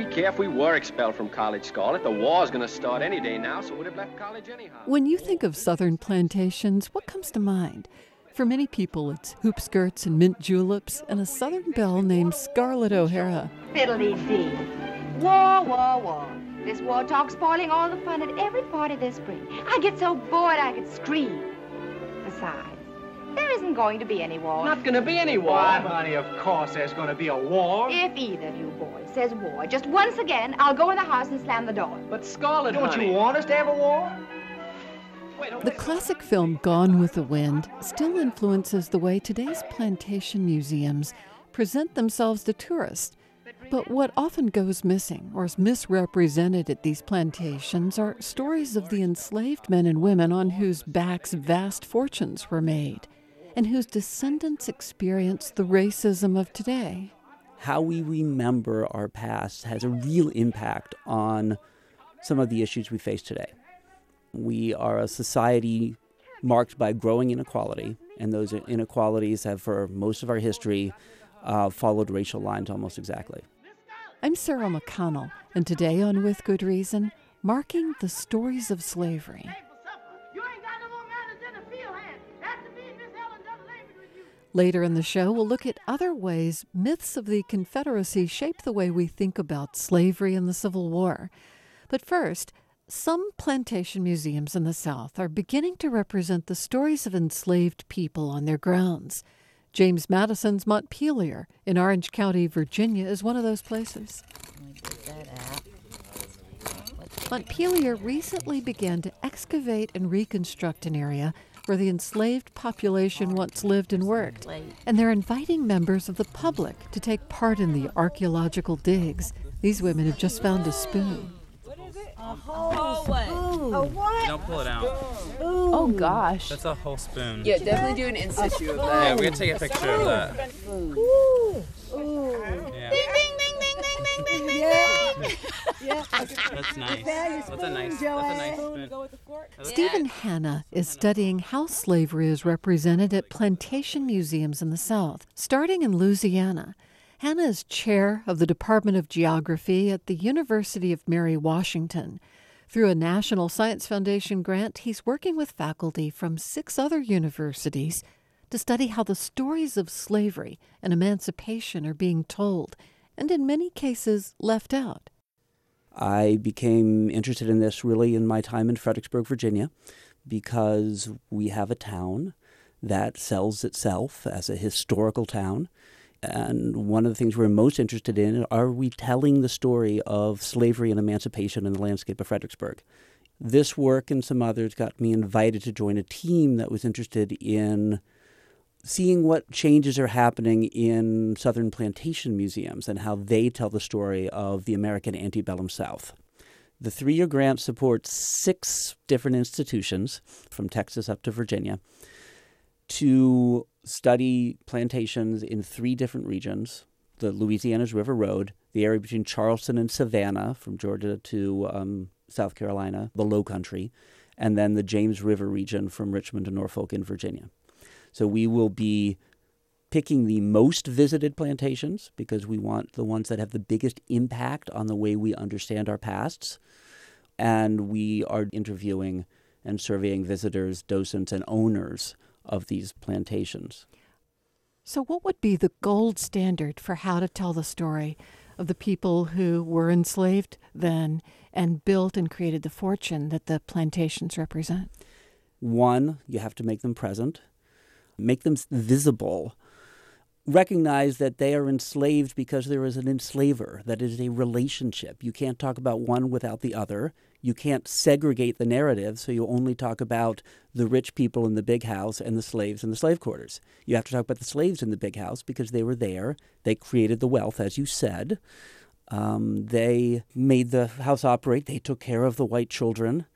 we care if we were expelled from college, Scarlett? The war's gonna start any day now, so we'd have left college anyhow. When you think of Southern plantations, what comes to mind? For many people, it's hoop skirts and mint juleps and a Southern belle named Scarlett O'Hara. Fiddly-dee. War, war, war. This war talk's spoiling all the fun at every party this spring. I get so bored I could scream. Besides, there isn't going to be any war. Not gonna be any war. Why, honey, of course there's going to be a war. If either of you boys says war, just once again, I'll go in the house and slam the door. But Scarlett, Don't honey. you want us to have a war? The classic film Gone with the Wind still influences the way today's plantation museums present themselves to tourists. But what often goes missing or is misrepresented at these plantations are stories of the enslaved men and women on whose backs vast fortunes were made and whose descendants experienced the racism of today. How we remember our past has a real impact on some of the issues we face today. We are a society marked by growing inequality, and those inequalities have, for most of our history, followed racial lines almost exactly. I'm Sarah McConnell, and today on With Good Reason, marking the stories of slavery. Later in the show, we'll look at other ways myths of the Confederacy shape the way we think about slavery and the Civil War. But first, some plantation museums in the South are beginning to represent the stories of enslaved people on their grounds. James Madison's Montpelier in Orange County, Virginia, is one of those places. Montpelier recently began to excavate and reconstruct an area where the enslaved population once lived and worked, and they're inviting members of the public to take part in the archaeological digs. These women have just found a spoon. A whole spoon. A what? Don't pull it out. Oh gosh. That's a whole spoon. Yeah, definitely do an in situ of that. Yeah, we gotta take a picture of that. Ooh. Yeah. Ding ding ding ding ding ding ding ding. Yeah. That's nice. That's a nice spoon. Stephen Hanna is studying how slavery is represented at plantation museums in the South, starting in Louisiana. Hanna is chair of the Department of Geography at the University of Mary Washington. Through a National Science Foundation grant, he's working with faculty from 6 other universities to study how the stories of slavery and emancipation are being told, and in many cases left out. I became interested in this really in my time in Fredericksburg, Virginia, because we have a town that sells itself as a historical town. And one of the things we're most interested in are retelling the story of slavery and emancipation in the landscape of Fredericksburg. This work and some others got me invited to join a team that was interested in seeing what changes are happening in Southern plantation museums and how they tell the story of the American antebellum South. The 3-year grant supports 6 different institutions from Texas up to Virginia to study plantations in 3 different regions: the Louisiana's River Road, the area between Charleston and Savannah, from Georgia to South Carolina, the Low Country, and then the James River region from Richmond to Norfolk in Virginia. So we will be picking the most visited plantations because we want the ones that have the biggest impact on the way we understand our pasts. And we are interviewing and surveying visitors, docents, and owners of these plantations. So what would be the gold standard for how to tell the story of the people who were enslaved then and built and created the fortune that the plantations represent? 1, you have to make them present, make them visible, recognize that they are enslaved because there is an enslaver, that is a relationship. You can't talk about one without the other. You can't segregate the narrative, so you only talk about the rich people in the big house and the slaves in the slave quarters. You have to talk about the slaves in the big house because they were there. They created the wealth, as you said. They made the house operate. They took care of the white children.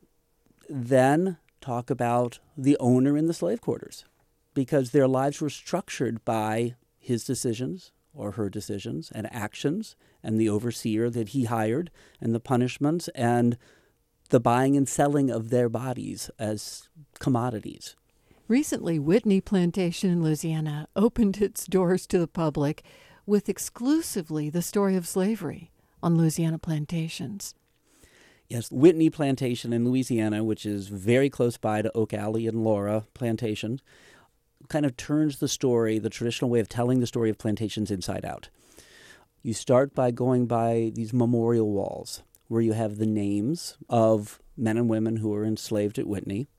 Then talk about the owner in the slave quarters, because their lives were structured by his decisions or her decisions and actions and the overseer that he hired and the punishments and the buying and selling of their bodies as commodities. Recently, Whitney Plantation in Louisiana opened its doors to the public with exclusively the story of slavery. on Louisiana plantations. Yes, Whitney Plantation in Louisiana, which is very close by to Oak Alley and Laura Plantation, kind of turns the story, the traditional way of telling the story of plantations, inside out. You start by going by these memorial walls where you have the names of men and women who were enslaved at Whitney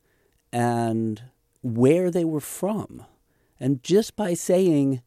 and where they were from. And just by saying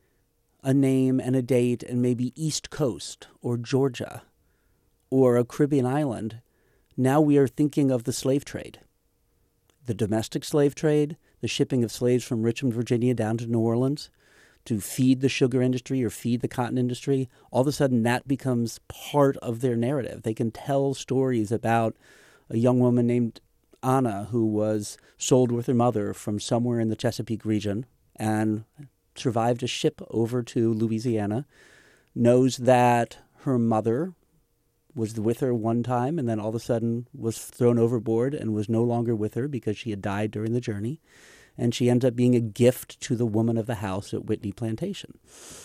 a name and a date and maybe East Coast or Georgia or a Caribbean island, now we are thinking of the slave trade. The domestic slave trade, the shipping of slaves from Richmond, Virginia down to New Orleans to feed the sugar industry or feed the cotton industry, all of a sudden that becomes part of their narrative. They can tell stories about a young woman named Anna who was sold with her mother from somewhere in the Chesapeake region and survived a ship over to Louisiana, knows that her mother was with her one time and then all of a sudden was thrown overboard and was no longer with her because she had died during the journey. And she ends up being a gift to the woman of the house at Whitney Plantation.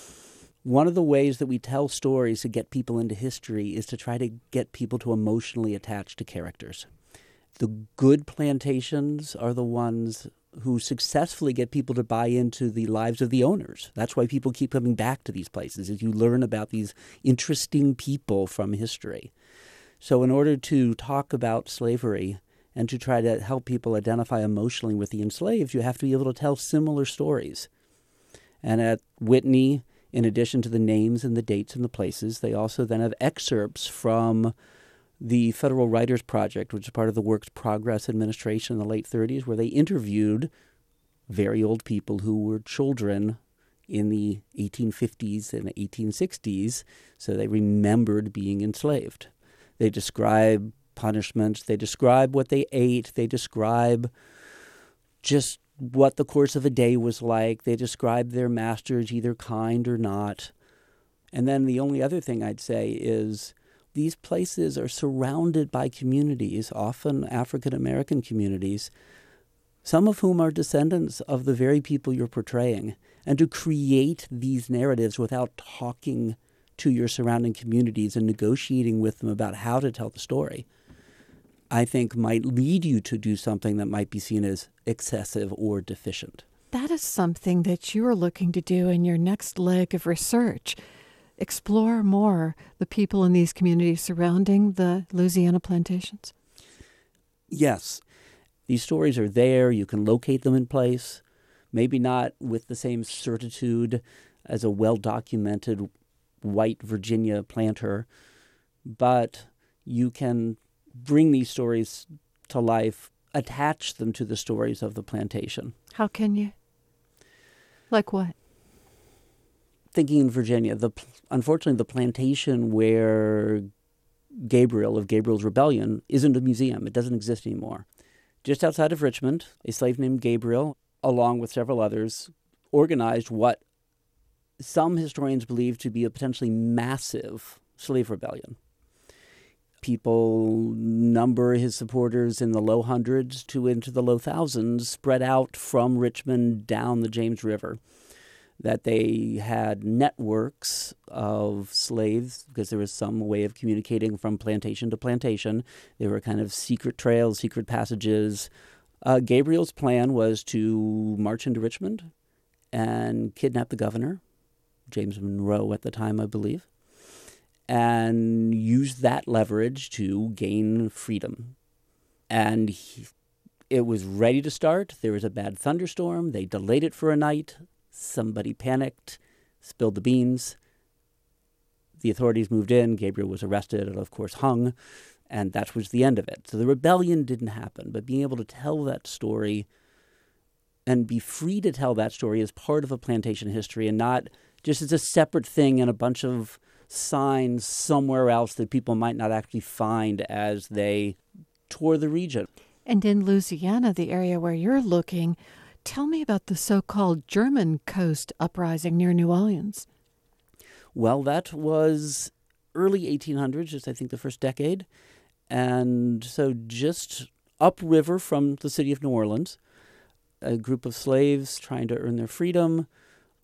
One of the ways that we tell stories to get people into history is to try to get people to emotionally attach to characters. The good plantations are the ones who successfully get people to buy into the lives of the owners. That's why people keep coming back to these places, is you learn about these interesting people from history. So in order to talk about slavery and to try to help people identify emotionally with the enslaved, you have to be able to tell similar stories. And at Whitney, in addition to the names and the dates and the places, they also then have excerpts from the Federal Writers Project, which is part of the Works Progress Administration in the late 30s, where they interviewed very old people who were children in the 1850s and 1860s, so they remembered being enslaved. They describe punishments, they describe what they ate, they describe just what the course of a day was like, they describe their masters, either kind or not. And then the only other thing I'd say is these places are surrounded by communities, often African-American communities, some of whom are descendants of the very people you're portraying. And to create these narratives without talking to your surrounding communities and negotiating with them about how to tell the story, I think might lead you to do something that might be seen as excessive or deficient. That is something that you are looking to do in your next leg of research. Explore more the people in these communities surrounding the Louisiana plantations. Yes. These stories are there. You can locate them in place. Maybe not with the same certitude as a well-documented white Virginia planter, but you can bring these stories to life, attach them to the stories of the plantation. How can you? Like what? Thinking in Virginia, unfortunately, the plantation where Gabriel of Gabriel's Rebellion isn't a museum. It doesn't exist anymore. Just outside of Richmond, a slave named Gabriel, along with several others, organized what some historians believe to be a potentially massive slave rebellion. People number his supporters in the low hundreds to into the low thousands, spread out from Richmond down the James River. That they had networks of slaves because there was some way of communicating from plantation to plantation. There were kind of secret trails, secret passages. Gabriel's plan was to march into Richmond and kidnap the governor, James Monroe at the time, I believe, and use that leverage to gain freedom. And it was ready to start. There was a bad thunderstorm. They delayed it for a night. Somebody panicked, spilled the beans. The authorities moved in. Gabriel was arrested and, of course, hung. And that was the end of it. So the rebellion didn't happen. But being able to tell that story and be free to tell that story as part of a plantation history and not just as a separate thing in a bunch of signs somewhere else that people might not actually find as they tour the region. And in Louisiana, the area where you're looking, tell me about the so-called German Coast uprising near New Orleans. Well, that was early 1800s, just I think the first decade. And so just upriver from the city of New Orleans, a group of slaves trying to earn their freedom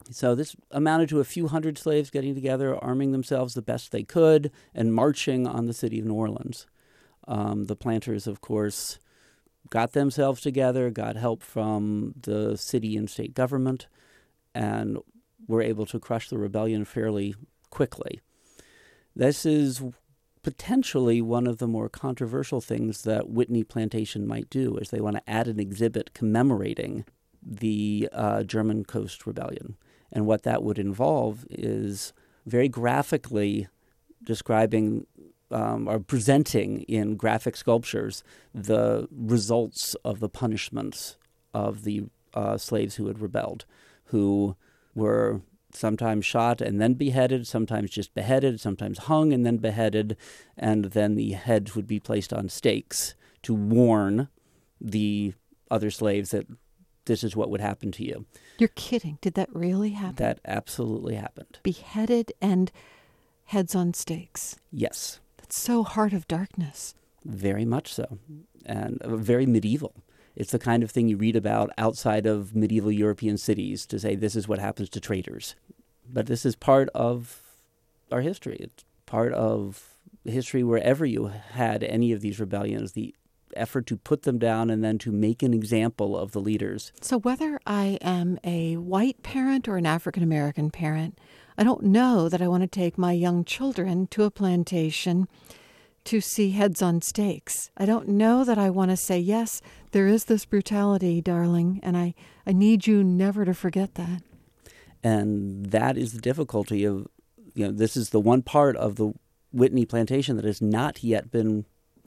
So this amounted to a few hundred slaves getting together, arming themselves the best they could, and marching on the city of New Orleans. The planters, of course, got themselves together, got help from the city and state government, and were able to crush the rebellion fairly quickly. This is potentially one of the more controversial things that Whitney Plantation might do, is they want to add an exhibit commemorating the German Coast Rebellion. And what that would involve is very graphically describing or presenting in graphic sculptures the results of the punishments of the slaves who had rebelled, who were sometimes shot and then beheaded, sometimes just beheaded, sometimes hung and then beheaded, and then the heads would be placed on stakes to warn the other slaves that this is what would happen to you. You're kidding. Did that really happen? That absolutely happened. Beheaded and heads on stakes. Yes. That's so Heart of Darkness. Very much so. And very medieval. It's the kind of thing you read about outside of medieval European cities to say this is what happens to traitors. But this is part of our history. It's part of history wherever you had any of these rebellions, the effort to put them down and then to make an example of the leaders. So whether I am a white parent or an African-American parent, I don't know that I want to take my young children to a plantation to see heads on stakes. I don't know that I want to say, yes, there is this brutality, darling, and I need you never to forget that. And that is the difficulty of, this is the one part of the Whitney Plantation that has not yet been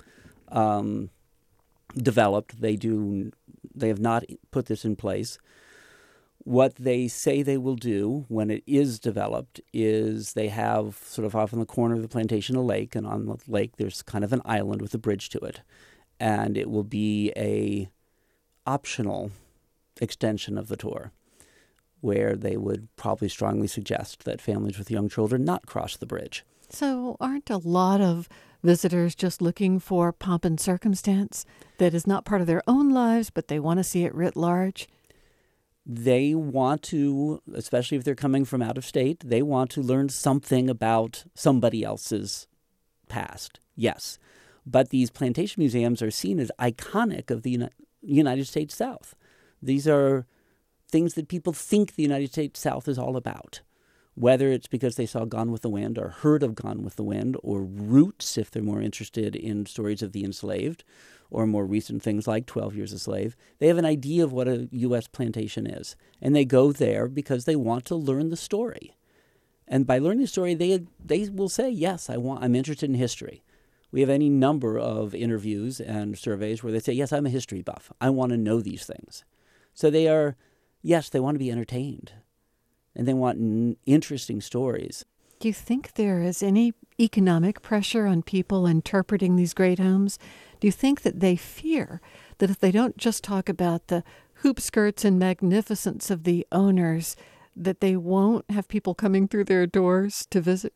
developed. They have not put this in place. What they say they will do when it is developed is they have sort of off in the corner of the plantation a lake, and on the lake there's kind of an island with a bridge to it. And it will be a optional extension of the tour where they would probably strongly suggest that families with young children not cross the bridge. So aren't a lot of visitors just looking for pomp and circumstance that is not part of their own lives, but they want to see it writ large? They want to, especially if they're coming from out of state, they want to learn something about somebody else's past, yes. But these plantation museums are seen as iconic of the United States South. These are things that people think the United States South is all about, whether it's because they saw Gone with the Wind or heard of Gone with the Wind, or Roots, if they're more interested in stories of the enslaved, or more recent things like 12 Years a Slave. They have an idea of what a U.S. plantation is, and they go there because they want to learn the story. And by learning the story, they will say, yes, I'm interested in history. We have any number of interviews and surveys where they say, yes, I'm a history buff. I want to know these things. So they want to be entertained, and they want interesting stories. Do you think there is any economic pressure on people interpreting these great homes? Do you think that they fear that if they don't just talk about the hoop skirts and magnificence of the owners, that they won't have people coming through their doors to visit?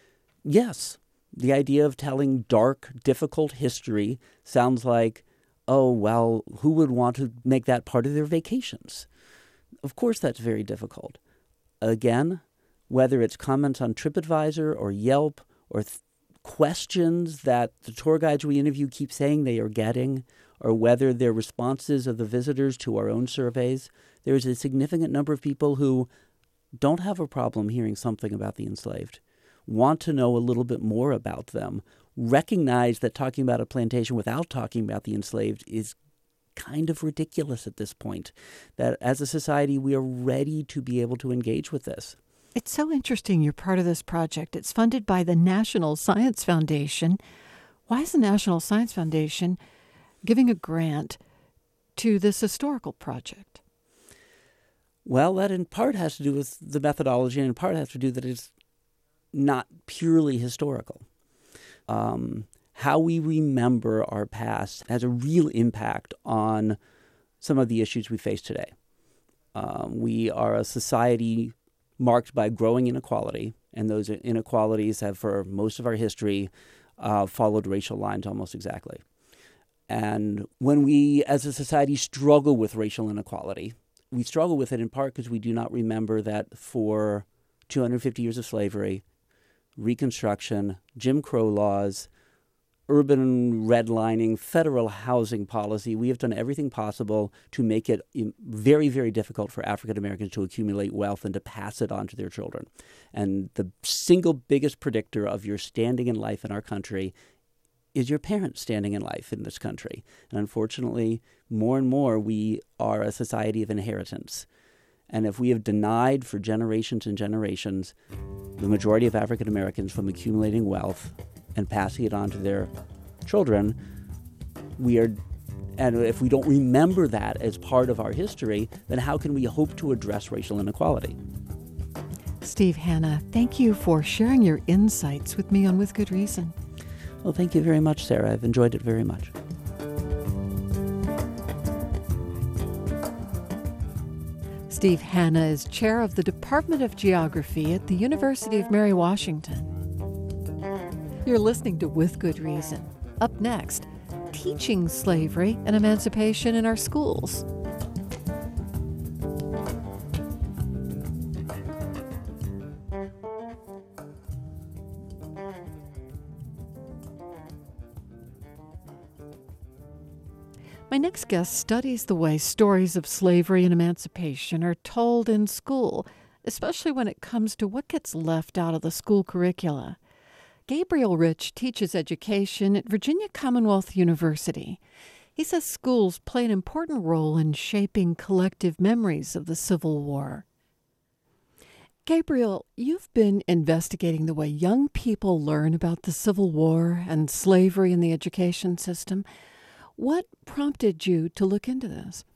Yes. The idea of telling dark, difficult history sounds like, oh, well, who would want to make that part of their vacations? Of course that's very difficult. Again, whether it's comments on TripAdvisor or Yelp or questions that the tour guides we interview keep saying they are getting, or whether they're responses of the visitors to our own surveys, there is a significant number of people who don't have a problem hearing something about the enslaved, want to know a little bit more about them, recognize that talking about a plantation without talking about the enslaved is kind of ridiculous at this point, that as a society we are ready to be able to engage with this. It's so interesting you're part of this project. It's funded by the National Science Foundation. Why is the National Science Foundation giving a grant to this historical project? Well, that in part has to do with the methodology, and in part has to do that it's not purely historical. How we remember our past has a real impact on some of the issues we face today. We are a society marked by growing inequality, and those inequalities have, for most of our history, followed racial lines almost exactly. And when we, as a society, struggle with racial inequality, we struggle with it in part because we do not remember that for 250 years of slavery, Reconstruction, Jim Crow laws, urban redlining, federal housing policy, we have done everything possible to make it very, very difficult for African Americans to accumulate wealth and to pass it on to their children. And the single biggest predictor of your standing in life in our country is your parents standing in life in this country. And unfortunately, more and more, we are a society of inheritance. And if we have denied for generations and generations the majority of African Americans from accumulating wealth and passing it on to their children, and if we don't remember that as part of our history, then how can we hope to address racial inequality? Steve Hanna, thank you for sharing your insights with me on With Good Reason. Well, thank you very much, Sarah. I've enjoyed it very much. Steve Hanna is chair of the Department of Geography at the University of Mary Washington. You're listening to With Good Reason. Up next, teaching slavery and emancipation in our schools. My next guest studies the way stories of slavery and emancipation are told in school, especially when it comes to what gets left out of the school curricula. Gabriel Rich teaches education at Virginia Commonwealth University. He says schools play an important role in shaping collective memories of the Civil War. Gabriel, you've been investigating the way young people learn about the Civil War and slavery in the education system. What prompted you to look into this?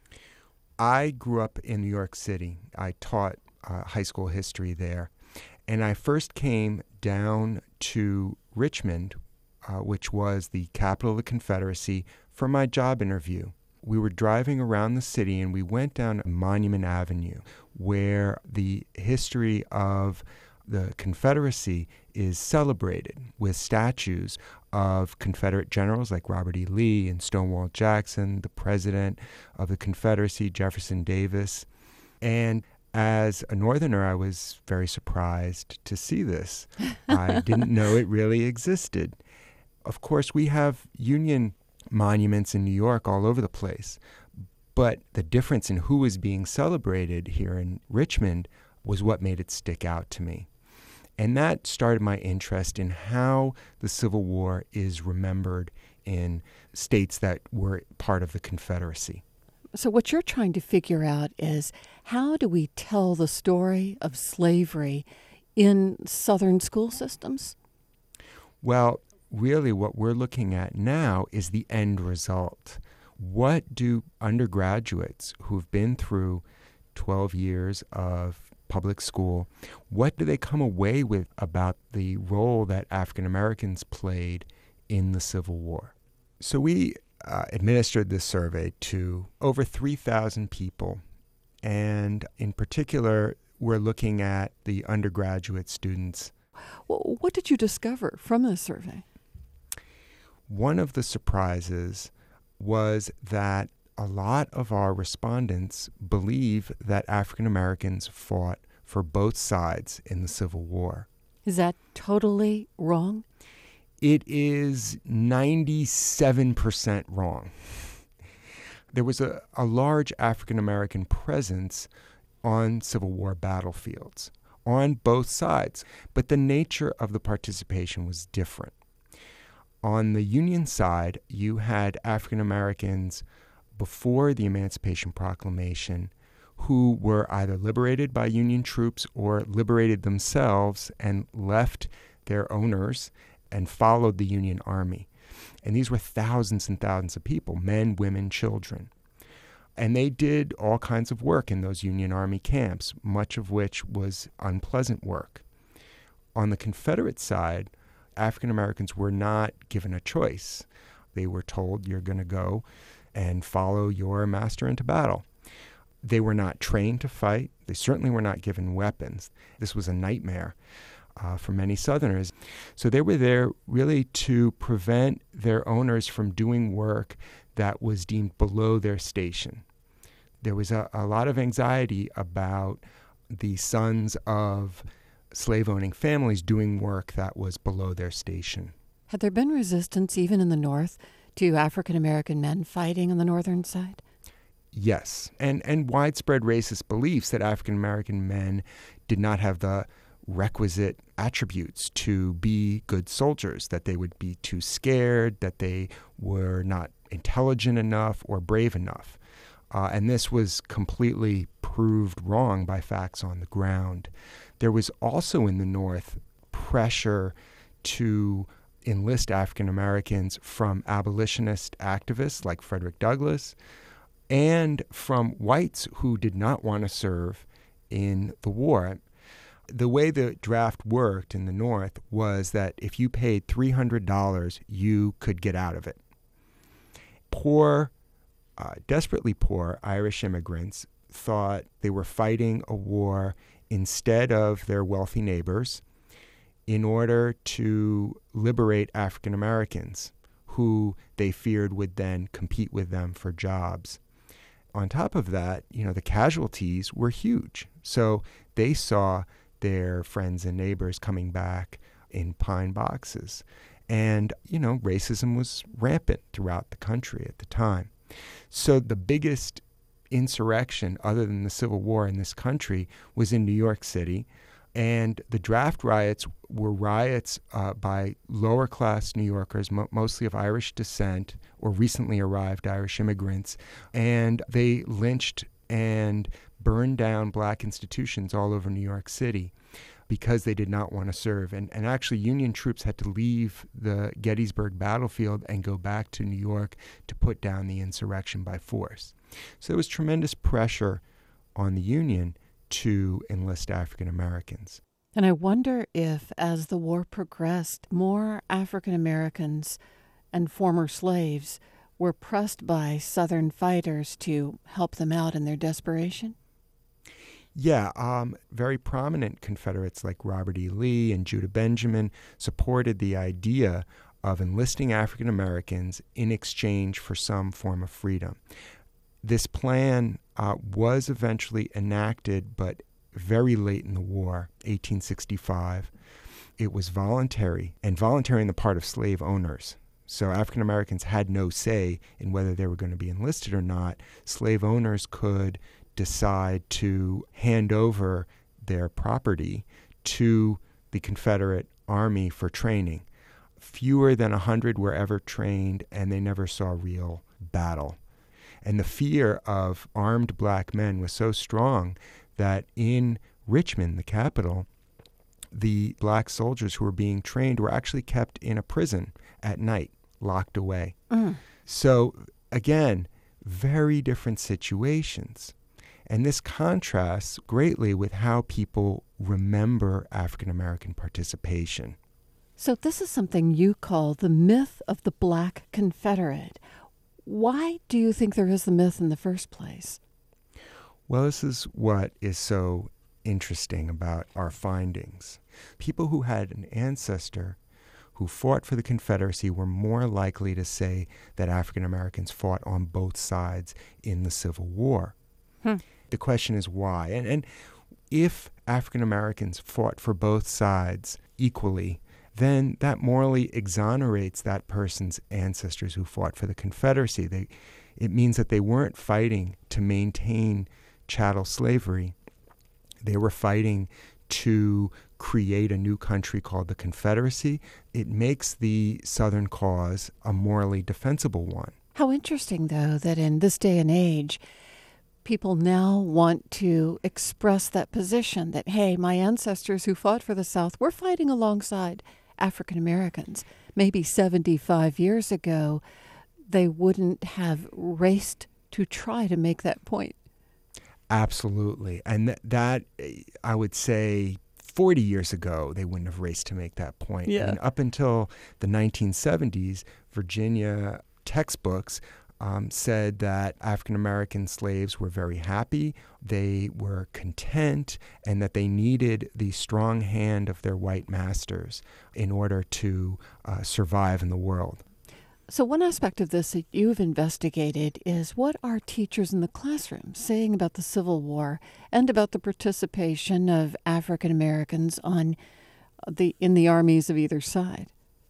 I grew up in New York City. I taught high school history there. And I first came down to Richmond, which was the capital of the Confederacy, for my job interview. We were driving around the city and we went down Monument Avenue, where the history of the Confederacy is celebrated with statues of Confederate generals like Robert E. Lee and Stonewall Jackson, the president of the Confederacy, Jefferson Davis. And as a Northerner, I was very surprised to see this. I didn't know it really existed. Of course, we have Union monuments in New York all over the place, but the difference in who was being celebrated here in Richmond was what made it stick out to me. And that started my interest in how the Civil War is remembered in states that were part of the Confederacy. So what you're trying to figure out is, how do we tell the story of slavery in Southern school systems? Well, really what we're looking at now is the end result. What do undergraduates who've been through 12 years of public school, what do they come away with about the role that African Americans played in the Civil War? So we administered this survey to over 3,000 people. And in particular, we're looking at the undergraduate students. Well, what did you discover from this survey? One of the surprises was that a lot of our respondents believe that African Americans fought for both sides in the Civil War. Is that totally wrong? It is 97% wrong. There was a large African American presence on Civil War battlefields, on both sides, but the nature of the participation was different. On the Union side, you had African Americans before the Emancipation Proclamation who were either liberated by Union troops or liberated themselves and left their owners and followed the Union Army. And these were thousands and thousands of people, men, women, children. And they did all kinds of work in those Union Army camps, much of which was unpleasant work. On the Confederate side, African Americans were not given a choice. They were told, you're going to go and follow your master into battle. They were not trained to fight. They certainly were not given weapons. This was a nightmare for many Southerners. So they were there really to prevent their owners from doing work that was deemed below their station. there was a lot of anxiety about the sons of slave-owning families doing work that was below their station. Had there been resistance even in the North to African-American men fighting on the northern side? Yes, and widespread racist beliefs that African-American men did not have the requisite attributes to be good soldiers, that they would be too scared, that they were not intelligent enough or brave enough. And this was completely proved wrong by facts on the ground. There was also in the North pressure to enlist African Americans from abolitionist activists like Frederick Douglass and from whites who did not want to serve in the war. The way the draft worked in the North was that if you paid $300, you could get out of it. Poor, desperately poor Irish immigrants thought they were fighting a war instead of their wealthy neighbors in order to liberate African Americans who they feared would then compete with them for jobs. On top of that, the casualties were huge. So they saw their friends and neighbors coming back in pine boxes. And, racism was rampant throughout the country at the time. So the biggest insurrection other than the Civil War in this country was in New York City. And the draft riots were riots by lower-class New Yorkers, mostly of Irish descent or recently arrived Irish immigrants. And they lynched and burned down black institutions all over New York City because they did not want to serve. And actually, Union troops had to leave the Gettysburg battlefield and go back to New York to put down the insurrection by force. So there was tremendous pressure on the Union to enlist African Americans. And I wonder if, as the war progressed, more African Americans and former slaves were pressed by Southern fighters to help them out in their desperation? Yeah, very prominent Confederates like Robert E. Lee and Judah Benjamin supported the idea of enlisting African Americans in exchange for some form of freedom. This plan was eventually enacted, but very late in the war, 1865. It was voluntary, and voluntary on the part of slave owners. So African Americans had no say in whether they were going to be enlisted or not. Slave owners could decide to hand over their property to the Confederate Army for training. Fewer than 100 were ever trained, and they never saw real battle. And the fear of armed black men was so strong that in Richmond, the capital, the black soldiers who were being trained were actually kept in a prison at night, locked away. So, again, very different situations. And this contrasts greatly with how people remember African American participation. So this is something you call the myth of the Black Confederate. Why do you think there is the myth in the first place? Well, this is what is so interesting about our findings. People who had an ancestor who fought for the Confederacy were more likely to say that African Americans fought on both sides in the Civil War. The question is why. And if African Americans fought for both sides equally, then that morally exonerates that person's ancestors who fought for the Confederacy. It means that they weren't fighting to maintain chattel slavery. They were fighting to create a new country called the Confederacy. It makes the Southern cause a morally defensible one. How interesting, though, that in this day and age, people now want to express that position that, hey, my ancestors who fought for the South were fighting alongside African Americans. Maybe 75 years ago, they wouldn't have raced to try to make that point. Absolutely. And that, I would say, 40 years ago, they wouldn't have raced to make that point. Yeah. And up until the 1970s, Virginia textbooks said that African-American slaves were very happy, they were content, and that they needed the strong hand of their white masters in order to survive in the world. So one aspect of this that you've investigated is what are teachers in the classroom saying about the Civil War and about the participation of African Americans in the armies of either side?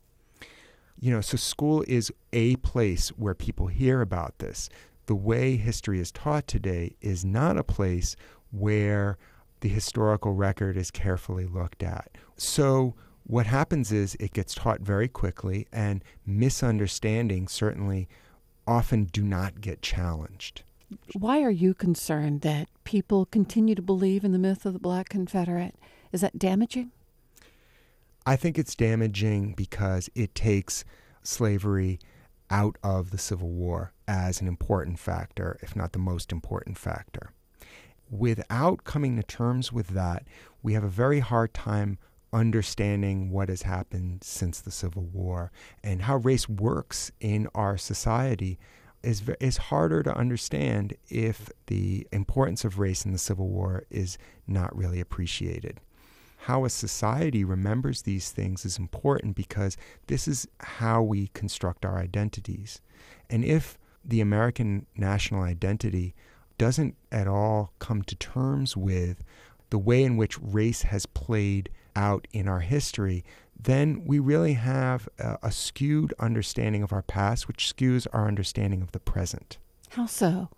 So school is a place where people hear about this. The way history is taught today is not a place where the historical record is carefully looked at. So what happens is it gets taught very quickly, and misunderstandings certainly often do not get challenged. Why are you concerned that people continue to believe in the myth of the Black Confederate? Is that damaging? I think it's damaging because it takes slavery out of the Civil War as an important factor, if not the most important factor. Without coming to terms with that, we have a very hard time understanding what has happened since the Civil War and how race works in our society is harder to understand if the importance of race in the Civil War is not really appreciated. How a society remembers these things is important because this is how we construct our identities. And if the American national identity doesn't at all come to terms with the way in which race has played out in our history, then we really have a skewed understanding of our past, which skews our understanding of the present. How so?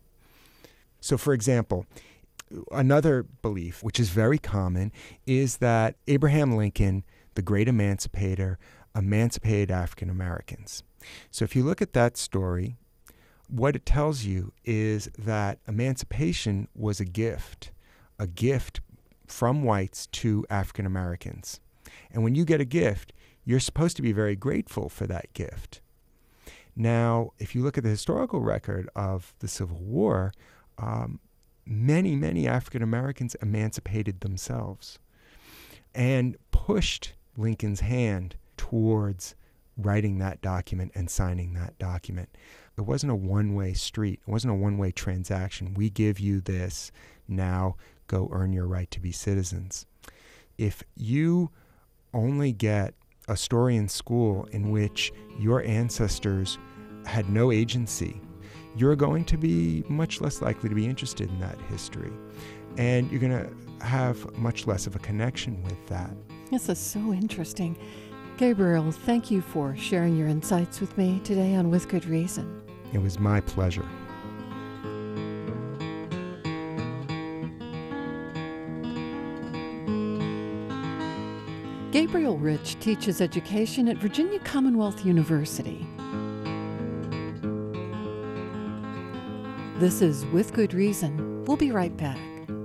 So, for example, another belief, which is very common, is that Abraham Lincoln, the great emancipator, emancipated African Americans. So if you look at that story, what it tells you is that emancipation was a gift from whites to African Americans. And when you get a gift, you're supposed to be very grateful for that gift. Now, if you look at the historical record of the Civil War, many, many African Americans emancipated themselves and pushed Lincoln's hand towards writing that document and signing that document. It wasn't a one-way street. It wasn't a one-way transaction. We give you this, now go earn your right to be citizens. If you only get a story in school in which your ancestors had no agency, you're going to be much less likely to be interested in that history. And you're going to have much less of a connection with that. This is so interesting. Gabriel, thank you for sharing your insights with me today on With Good Reason. It was my pleasure. Gabriel Rich teaches education at Virginia Commonwealth University. This is With Good Reason. We'll be right back.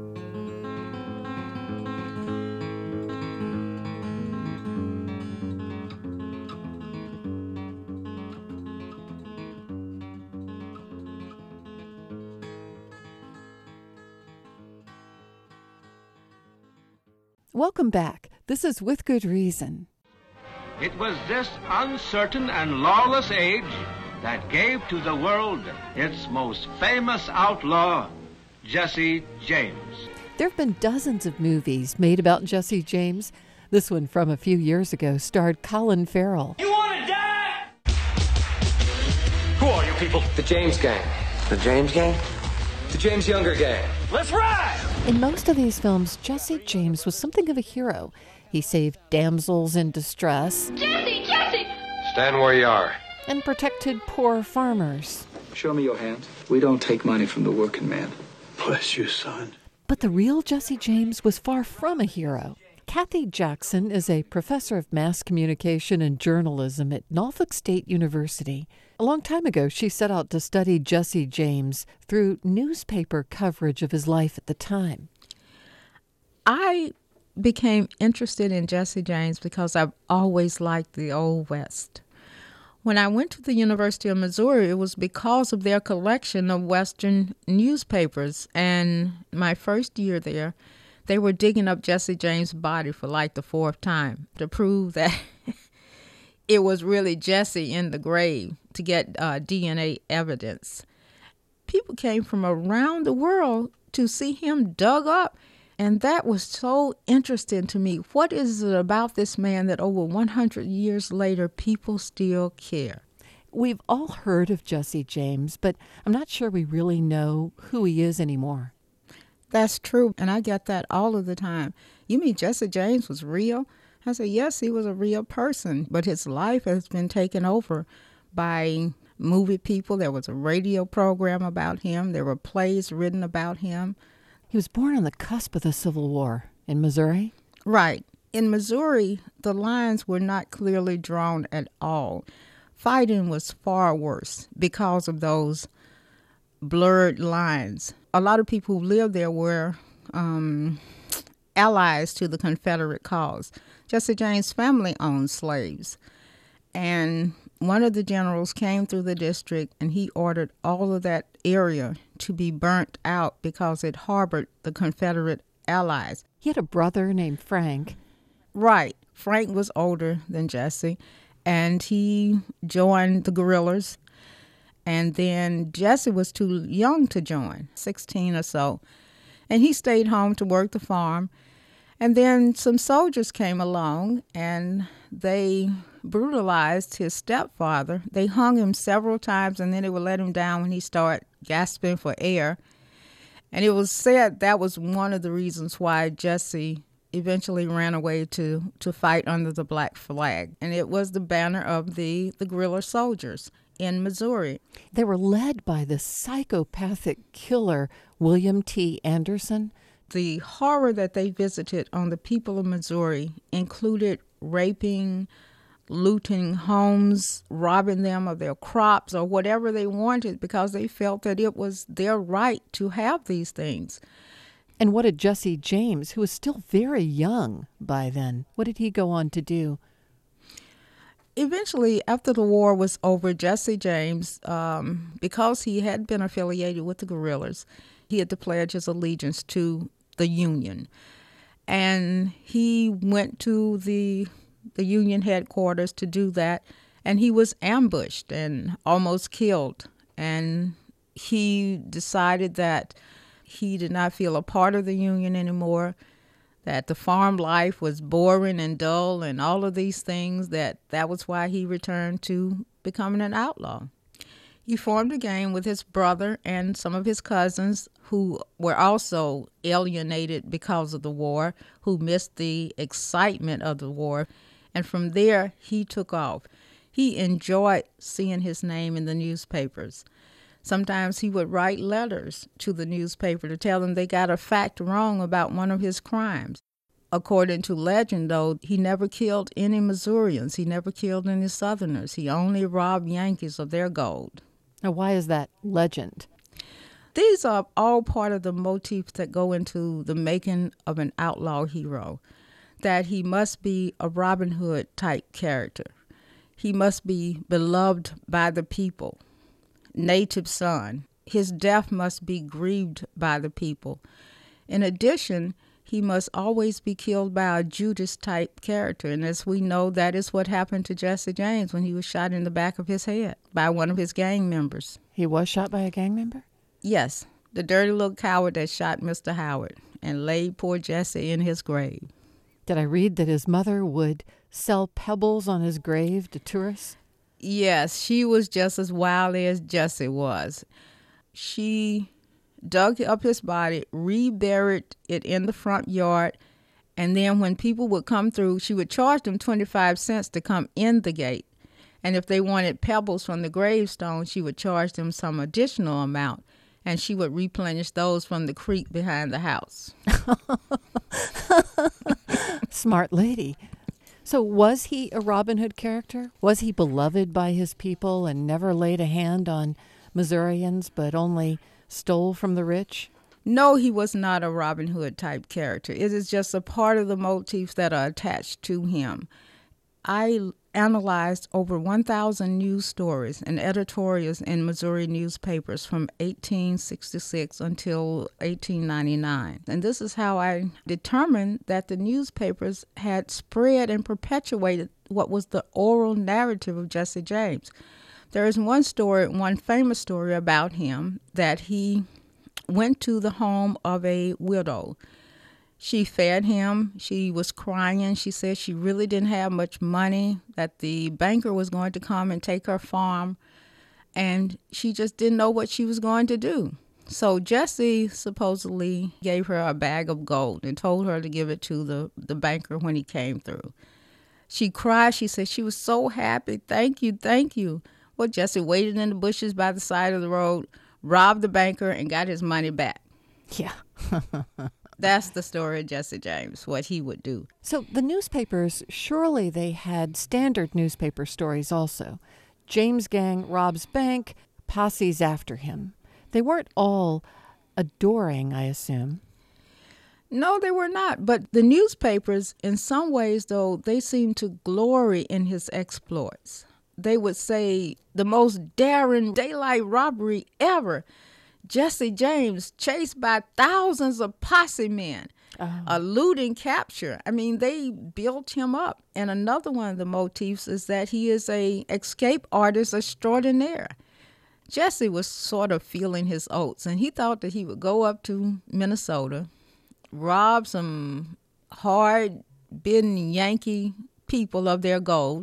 Welcome back. This is With Good Reason. It was this uncertain and lawless age that gave to the world its most famous outlaw, Jesse James. There have been dozens of movies made about Jesse James. This one from a few years ago starred Colin Farrell. You want to die? Who are you people? The James Gang. The James Gang? The James Younger Gang. Let's ride! In most of these films, Jesse James was something of a hero. He saved damsels in distress. Jesse! Jesse! Stand where you are. And protected poor farmers. Show me your hand. We don't take money from the working man. Bless you, son. But the real Jesse James was far from a hero. Kathy Jackson is a professor of mass communication and journalism at Norfolk State University. A long time ago, she set out to study Jesse James through newspaper coverage of his life at the time. I became interested in Jesse James because I've always liked the Old West. When I went to the University of Missouri, it was because of their collection of Western newspapers. And my first year there, they were digging up Jesse James' body for like the fourth time to prove that it was really Jesse in the grave, to get DNA evidence. People came from around the world to see him dug up, and that was so interesting to me. What is it about this man that over 100 years later, people still care? We've all heard of Jesse James, but I'm not sure we really know who he is anymore. That's true, and I get that all of the time. You mean Jesse James was real? I said, yes, he was a real person, but his life has been taken over by movie people. There was a radio program about him. There were plays written about him. He was born on the cusp of the Civil War in Missouri? Right. In Missouri, the lines were not clearly drawn at all. Fighting was far worse because of those blurred lines. A lot of people who lived there were allies to the Confederate cause. Jesse James' family owned slaves. And one of the generals came through the district and he ordered all of that area to be burnt out because it harbored the Confederate allies. He had a brother named Frank. Right. Frank was older than Jesse, and he joined the guerrillas. And then Jesse was too young to join, 16 or so. And he stayed home to work the farm. And then some soldiers came along, and they brutalized his stepfather. They hung him several times, and then they would let him down when he started gasping for air. And it was said that was one of the reasons why Jesse eventually ran away to fight under the black flag. And it was the banner of the guerrilla soldiers in Missouri. They were led by the psychopathic killer, William T. Anderson. The horror that they visited on the people of Missouri included raping, looting homes, robbing them of their crops or whatever they wanted because they felt that it was their right to have these things. And what did Jesse James, who was still very young by then, what did he go on to do? Eventually, after the war was over, Jesse James, because he had been affiliated with the guerrillas, he had to pledge his allegiance to the Union. And he went to the Union headquarters to do that, and he was ambushed and almost killed. And he decided that he did not feel a part of the Union anymore, that the farm life was boring and dull and all of these things, that was why he returned to becoming an outlaw. He formed a gang with his brother and some of his cousins who were also alienated because of the war, who missed the excitement of the war. And from there, he took off. He enjoyed seeing his name in the newspapers. Sometimes he would write letters to the newspaper to tell them they got a fact wrong about one of his crimes. According to legend, though, he never killed any Missourians. He never killed any Southerners. He only robbed Yankees of their gold. Now, why is that legend? These are all part of the motifs that go into the making of an outlaw hero, that he must be a Robin Hood type character. He must be beloved by the people. Native son. His death must be grieved by the people. In addition, he must always be killed by a Judas-type character. And as we know, that is what happened to Jesse James when he was shot in the back of his head by one of his gang members. He was shot by a gang member? Yes, the dirty little coward that shot Mr. Howard and laid poor Jesse in his grave. Did I read that his mother would sell pebbles on his grave to tourists? Yes, she was just as wily as Jesse was. She dug up his body, reburied it in the front yard, and then when people would come through, she would charge them 25 cents to come in the gate. And if they wanted pebbles from the gravestone, she would charge them some additional amount, and she would replenish those from the creek behind the house. Smart lady. So was he a Robin Hood character? Was he beloved by his people and never laid a hand on Missourians but only stole from the rich? No, he was not a Robin Hood type character. It is just a part of the motifs that are attached to him. I analyzed over 1,000 news stories and editorials in Missouri newspapers from 1866 until 1899. And this is how I determined that the newspapers had spread and perpetuated what was the oral narrative of Jesse James. There is one famous story about him, that he went to the home of a widow. She fed him. She was crying. She said she really didn't have much money, that the banker was going to come and take her farm and she just didn't know what she was going to do. So Jesse supposedly gave her a bag of gold and told her to give it to the banker when he came through. She cried. She said she was so happy. Thank you, thank you. Well, Jesse waited in the bushes by the side of the road, robbed the banker, and got his money back. Yeah. That's the story of Jesse James, what he would do. So the newspapers, surely they had standard newspaper stories also. James gang robs bank, posse's after him. They weren't all adoring, I assume. No, they were not. But the newspapers, in some ways, though, they seemed to glory in his exploits. They would say the most daring daylight robbery ever. Jesse James chased by thousands of posse men, eluding capture. I mean, they built him up. And another one of the motifs is that he is a escape artist extraordinaire. Jesse was sort of feeling his oats, and he thought that he would go up to Minnesota, rob some hard-bitten Yankee people of their gold,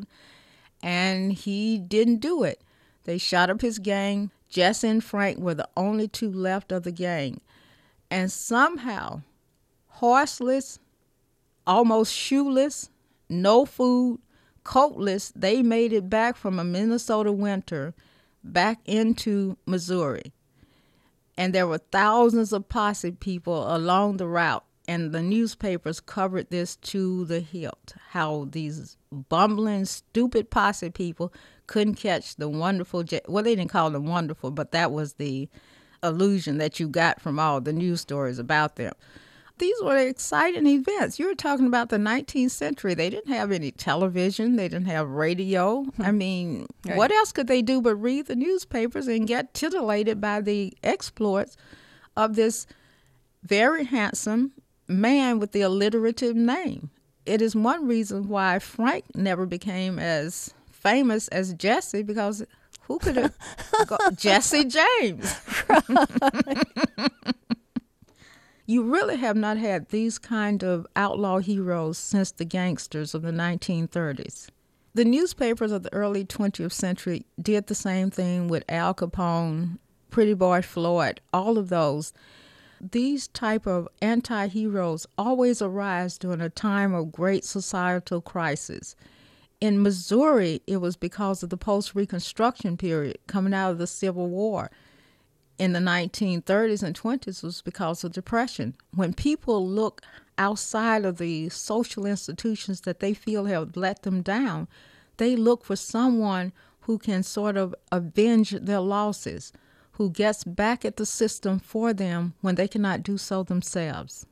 and he didn't do it. They shot up his gang. Jesse and Frank were the only two left of the gang. And somehow, horseless, almost shoeless, no food, coatless, they made it back from a Minnesota winter back into Missouri. And there were thousands of posse people along the route. And the newspapers covered this to the hilt, how these bumbling, stupid posse people couldn't catch the wonderful, well, they didn't call them wonderful, but that was the illusion that you got from all the news stories about them. These were exciting events. You were talking about the 19th century. They didn't have any television. They didn't have radio. I mean, right. What else could they do but read the newspapers and get titillated by the exploits of this very handsome man with the alliterative name? It is one reason why Frank never became as famous as Jesse, because who could have Jesse James? You really have not had these kind of outlaw heroes since the gangsters of the 1930s. The newspapers of the early 20th century did the same thing with Al Capone, Pretty Boy Floyd, all of those. These type of anti-heroes always arise during a time of great societal crisis. In Missouri, it was because of the post-Reconstruction period coming out of the Civil War. In the 1930s and 20s was because of Depression. When people look outside of the social institutions that they feel have let them down, they look for someone who can sort of avenge their losses, who gets back at the system for them when they cannot do so themselves.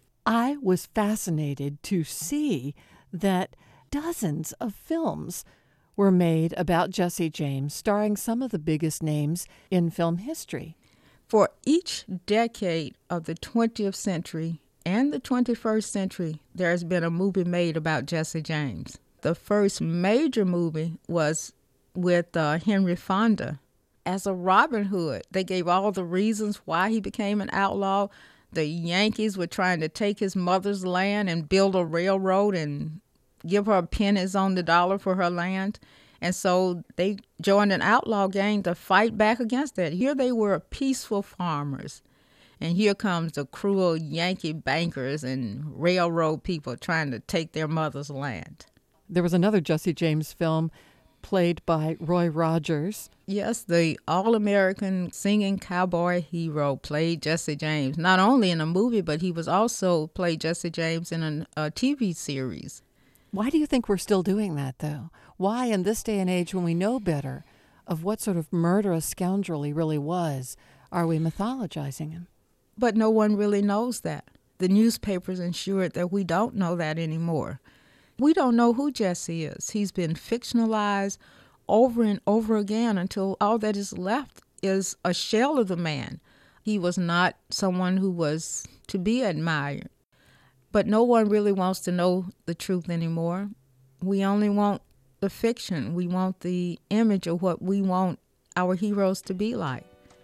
I was fascinated to see that dozens of films were made about Jesse James, starring some of the biggest names in film history. For each decade of the 20th century and the 21st century, there has been a movie made about Jesse James. The first major movie was with Henry Fonda as a Robin Hood. They gave all the reasons why he became an outlaw. The Yankees were trying to take his mother's land and build a railroad and give her pennies on the dollar for her land. And so they joined an outlaw gang to fight back against that. Here they were peaceful farmers. And here comes the cruel Yankee bankers and railroad people trying to take their mother's land. There was another Jesse James film played by Roy Rogers. Yes, the all-American singing cowboy hero played Jesse James, not only in a movie, but he was also played Jesse James in a TV series. Why do you think we're still doing that, though? Why, in this day and age when we know better of what sort of murderous scoundrel he really was, are we mythologizing him? But no one really knows that. The newspapers ensured that we don't know that anymore. We don't know who Jesse is. He's been fictionalized over and over again until all that is left is a shell of the man. He was not someone who was to be admired. But no one really wants to know the truth anymore. We only want the fiction. We want the image of what we want our heroes to be like.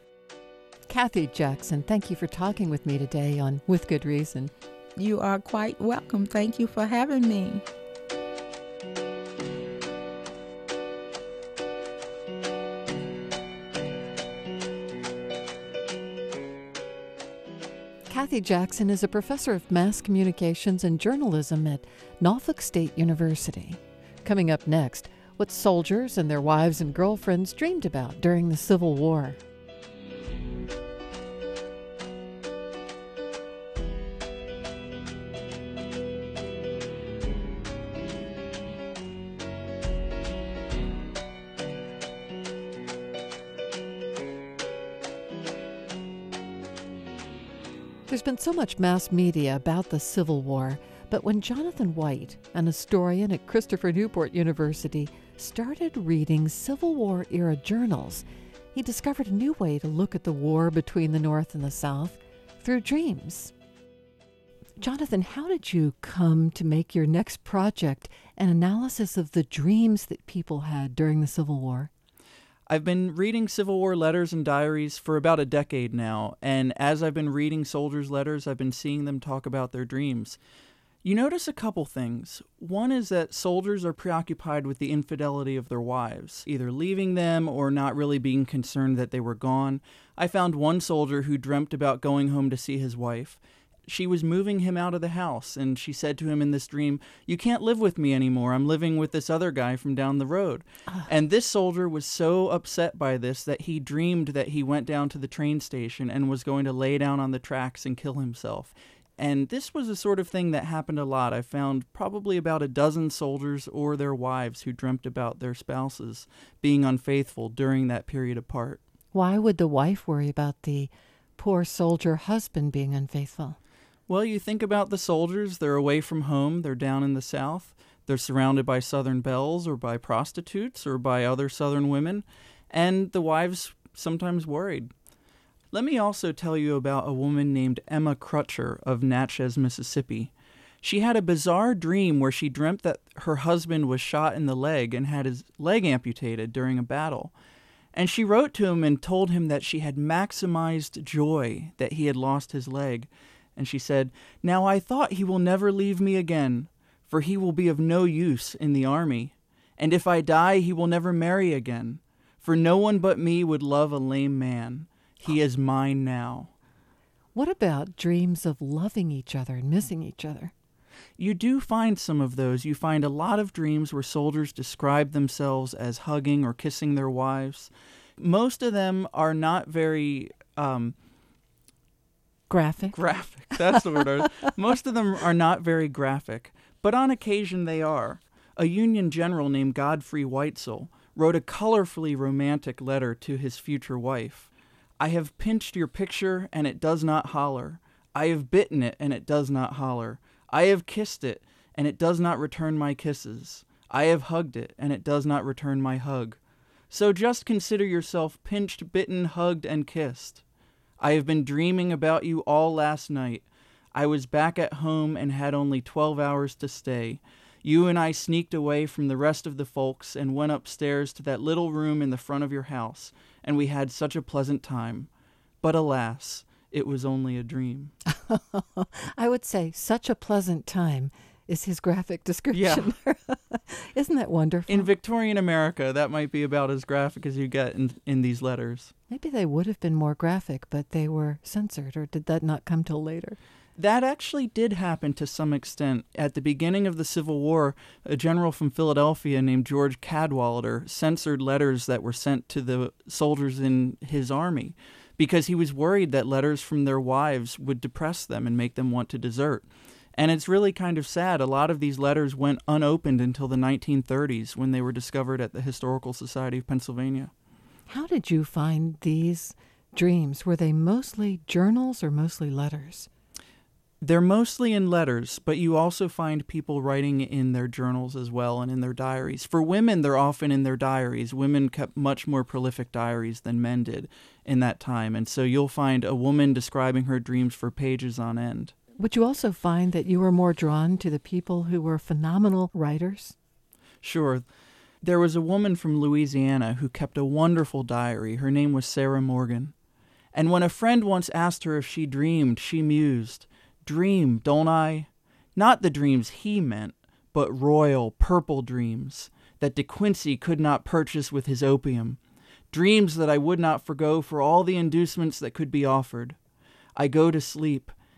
Kathy Jackson, thank you for talking with me today on With Good Reason. You are quite welcome. Thank you for having me. Kathy Jackson is a professor of mass communications and journalism at Norfolk State University. Coming up next, what soldiers and their wives and girlfriends dreamed about during the Civil War. There's been so much mass media about the Civil War, but when Jonathan White, an historian at Christopher Newport University, started reading Civil War-era journals, he discovered a new way to look at the war between the North and the South through dreams. Jonathan, how did you come to make your next project an analysis of the dreams that people had during the Civil War? I've been reading Civil War letters and diaries for about a decade now, and as I've been reading soldiers' letters, I've been seeing them talk about their dreams. You notice a couple things. One is that soldiers are preoccupied with the infidelity of their wives, either leaving them or not really being concerned that they were gone. I found one soldier who dreamt about going home to see his wife. She was moving him out of the house, and she said to him in this dream, "You can't live with me anymore. I'm living with this other guy from down the road." And this soldier was so upset by this that he dreamed that he went down to the train station and was going to lay down on the tracks and kill himself. And this was a sort of thing that happened a lot. I found probably about a dozen soldiers or their wives who dreamt about their spouses being unfaithful during that period apart. Why would the wife worry about the poor soldier husband being unfaithful? Well, you think about the soldiers, they're away from home, they're down in the South, they're surrounded by Southern belles or by prostitutes or by other Southern women, and the wives sometimes worried. Let me also tell you about a woman named Emma Crutcher of Natchez, Mississippi. She had a bizarre dream where she dreamt that her husband was shot in the leg and had his leg amputated during a battle. And she wrote to him and told him that she had maximized joy that he had lost his leg. And she said, "Now I thought he will never leave me again, for he will be of no use in the army. And if I die, he will never marry again, for no one but me would love a lame man. He is mine now." What about dreams of loving each other and missing each other? You do find some of those. You find a lot of dreams where soldiers describe themselves as hugging or kissing their wives. Most of them are not very... Graphic. That's the word. Most of them are not very graphic, but on occasion they are. A Union general named Godfrey Weitzel wrote a colorfully romantic letter to his future wife. "I have pinched your picture, and it does not holler. I have bitten it, and it does not holler. I have kissed it, and it does not return my kisses. I have hugged it, and it does not return my hug. So just consider yourself pinched, bitten, hugged, and kissed. I have been dreaming about you all last night. I was back at home and had only 12 hours to stay. You and I sneaked away from the rest of the folks and went upstairs to that little room in the front of your house, and we had such a pleasant time. But alas, it was only a dream." I would say such a pleasant time is his graphic description. Yeah. Isn't that wonderful? In Victorian America, that might be about as graphic as you get in these letters. Maybe they would have been more graphic, but they were censored, or did that not come till later? That actually did happen to some extent. At the beginning of the Civil War, a general from Philadelphia named George Cadwalader censored letters that were sent to the soldiers in his army because he was worried that letters from their wives would depress them and make them want to desert. And it's really kind of sad. A lot of these letters went unopened until the 1930s when they were discovered at the Historical Society of Pennsylvania. How did you find these dreams? Were they mostly journals or mostly letters? They're mostly in letters, but you also find people writing in their journals as well and in their diaries. For women, they're often in their diaries. Women kept much more prolific diaries than men did in that time. And so you'll find a woman describing her dreams for pages on end. Would you also find that you were more drawn to the people who were phenomenal writers? Sure. There was a woman from Louisiana who kept a wonderful diary. Her name was Sarah Morgan. And when a friend once asked her if she dreamed, she mused, "Dream, don't I? Not the dreams he meant, but royal, purple dreams that De Quincey could not purchase with his opium. Dreams that I would not forgo for all the inducements that could be offered. I go to sleep,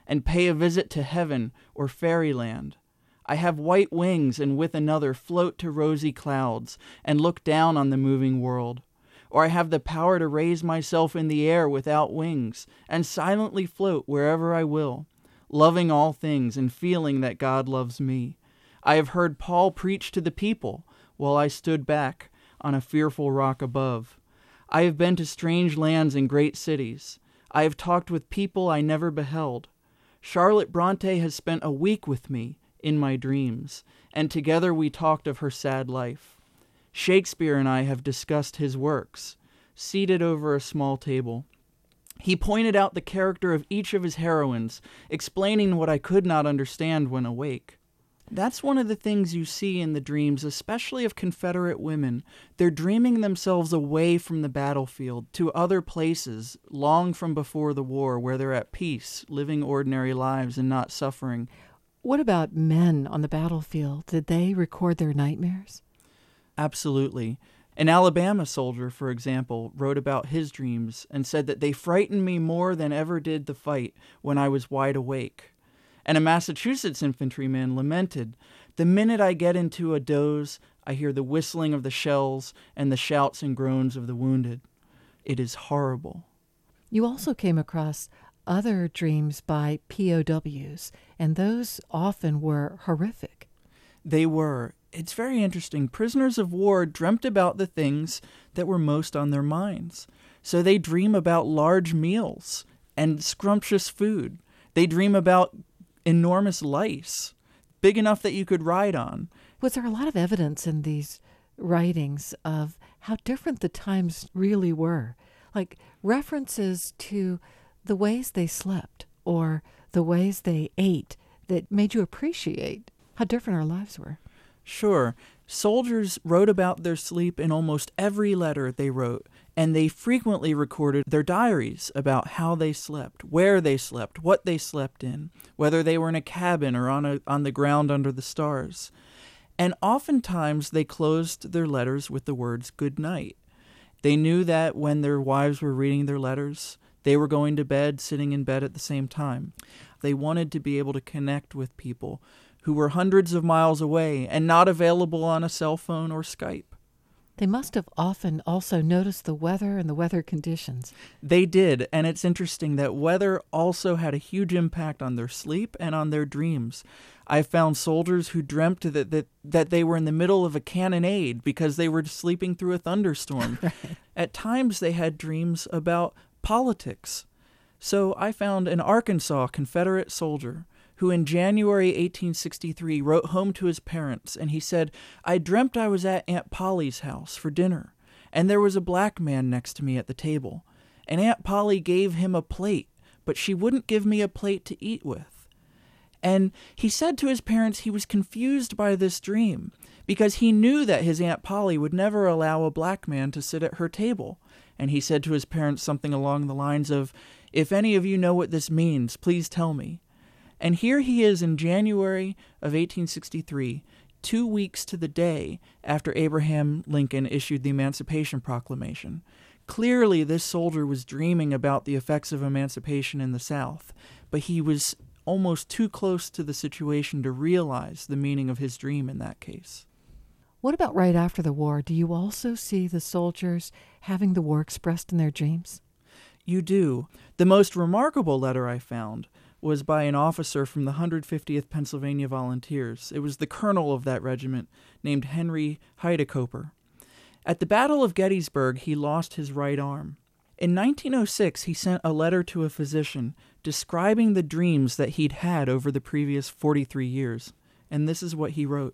and pay a visit to heaven or fairyland. I have white wings and with another float to rosy clouds and look down on the moving world. Or I have the power to raise myself in the air without wings and silently float wherever I will, loving all things and feeling that God loves me. I have heard Paul preach to the people while I stood back on a fearful rock above. I have been to strange lands and great cities. I have talked with people I never beheld. Charlotte Bronte has spent a week with me in my dreams, and together we talked of her sad life. Shakespeare and I have discussed his works, seated over a small table. He pointed out the character of each of his heroines, explaining what I could not understand when awake. That's one of the things you see in the dreams, especially of Confederate women. They're dreaming themselves away from the battlefield to other places long from before the war where they're at peace, living ordinary lives and not suffering. What about men on the battlefield? Did they record their nightmares? Absolutely. An Alabama soldier, for example, wrote about his dreams and said that they frightened me more than ever did the fight when I was wide awake. And a Massachusetts infantryman lamented, "The minute I get into a doze, I hear the whistling of the shells and the shouts and groans of the wounded. It is horrible." You also came across other dreams by POWs, and those often were horrific. They were. It's very interesting. Prisoners of war dreamt about the things that were most on their minds. So they dream about large meals and scrumptious food. They dream about enormous lice, big enough that you could ride on. Was there a lot of evidence in these writings of how different the times really were? Like references to the ways they slept or the ways they ate that made you appreciate how different our lives were? Sure. Soldiers wrote about their sleep in almost every letter they wrote, and they frequently recorded their diaries about how they slept, where they slept, what they slept in, whether they were in a cabin or on the ground under the stars. And oftentimes they closed their letters with the words "good night." They knew that when their wives were reading their letters, they were going to bed, sitting in bed at the same time. They wanted to be able to connect with people who were hundreds of miles away and not available on a cell phone or Skype. They must have often also noticed the weather and the weather conditions. They did, and it's interesting that weather also had a huge impact on their sleep and on their dreams. I found soldiers who dreamt that they were in the middle of a cannonade because they were sleeping through a thunderstorm. Right. At times they had dreams about politics. So I found an Arkansas Confederate soldier who in January 1863 wrote home to his parents, and he said, "I dreamt I was at Aunt Polly's house for dinner, and there was a black man next to me at the table, and Aunt Polly gave him a plate, but she wouldn't give me a plate to eat with." And he said to his parents he was confused by this dream, because he knew that his Aunt Polly would never allow a black man to sit at her table. And he said to his parents something along the lines of, "If any of you know what this means, please tell me." And here he is in January of 1863, 2 weeks to the day after Abraham Lincoln issued the Emancipation Proclamation. Clearly, this soldier was dreaming about the effects of emancipation in the South, but he was almost too close to the situation to realize the meaning of his dream in that case. What about right after the war? Do you also see the soldiers having the war expressed in their dreams? You do. The most remarkable letter I found was by an officer from the 150th Pennsylvania Volunteers. It was the colonel of that regiment, named Henry Heidekoper. At the Battle of Gettysburg, he lost his right arm. In 1906, he sent a letter to a physician describing the dreams that he'd had over the previous 43 years, and this is what he wrote.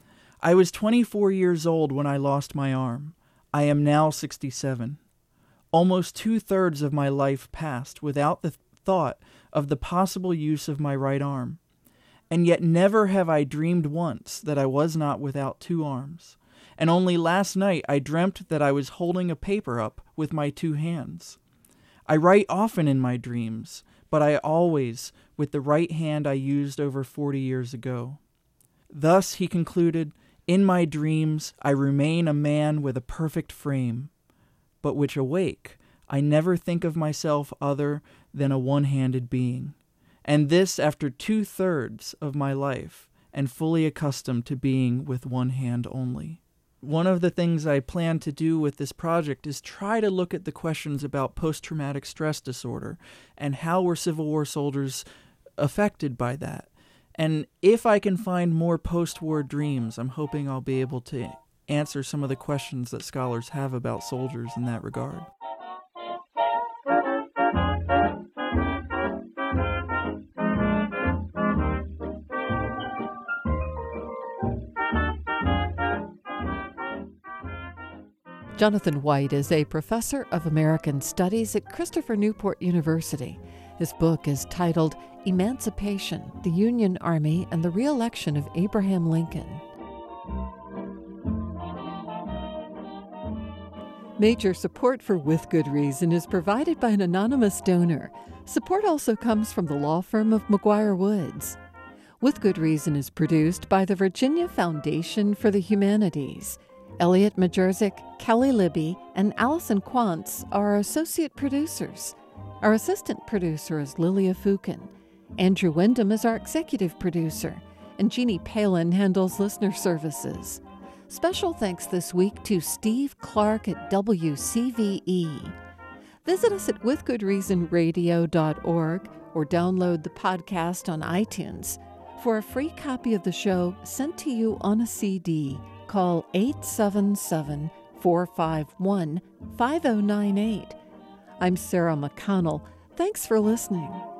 "I was 24 years old when I lost my arm. I am now 67. Almost 2/3 of my life passed without the thought of the possible use of my right arm. And yet never have I dreamed once that I was not without 2 arms. And only last night I dreamt that I was holding a paper up with my 2 hands. I write often in my dreams, but I always with the right hand I used over 40 years ago. Thus," he concluded, "in my dreams I remain a man with a perfect frame, but which awake I never think of myself other than a one-handed being. And this after 2/3 of my life and fully accustomed to being with one hand only. One of the things I plan to do with this project is try to look at the questions about post-traumatic stress disorder and how were Civil War soldiers affected by that. And if I can find more post-war dreams, I'm hoping I'll be able to answer some of the questions that scholars have about soldiers in that regard. Jonathan White is a professor of American Studies at Christopher Newport University. His book is titled Emancipation, the Union Army, and the Re-Election of Abraham Lincoln. Major support for With Good Reason is provided by an anonymous donor. Support also comes from the law firm of McGuire Woods. With Good Reason is produced by the Virginia Foundation for the Humanities. Elliot Majerzik, Kelly Libby, and Allison Quantz are our associate producers. Our assistant producer is Lilia Fukin. Andrew Wyndham is our executive producer, and Jeannie Palin handles listener services. Special thanks this week to Steve Clark at WCVE. Visit us at withgoodreasonradio.org or download the podcast on iTunes. For a free copy of the show sent to you on a CD, call 877-451-5098. I'm Sarah McConnell. Thanks for listening.